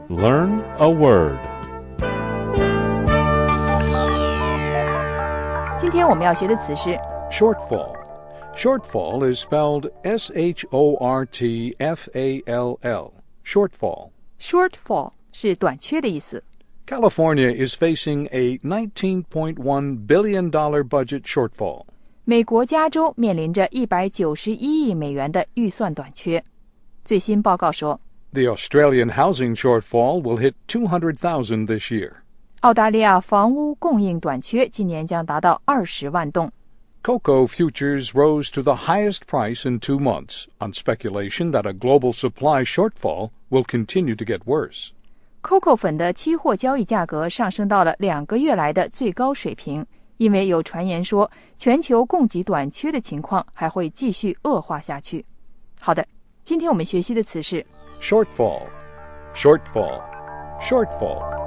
Learn a word. 今天我们要学的词是 Shortfall. Shortfall is spelled S-H-O-R-T-F-A-L-L. Shortfall. shortfall 是短缺的意思。 California is facing a $19.1 billion budget shortfall. 美国加州面临着191亿美元的预算短缺。最新报告说 The Australian housing shortfall will hit 200,000 this year. 澳大利亚房屋供应短缺今年将达到20万栋。 Cocoa futures rose to the highest price in 2 months on speculation that a global supply shortfall will continue to get worse. Cocoa 粉的期货交易价格上升到了2个月来的最高水平，因为有传言说全球供给短缺的情况还会继续恶化下去。好的，今天我们学习的词是 Shortfall. Shortfall. Shortfall.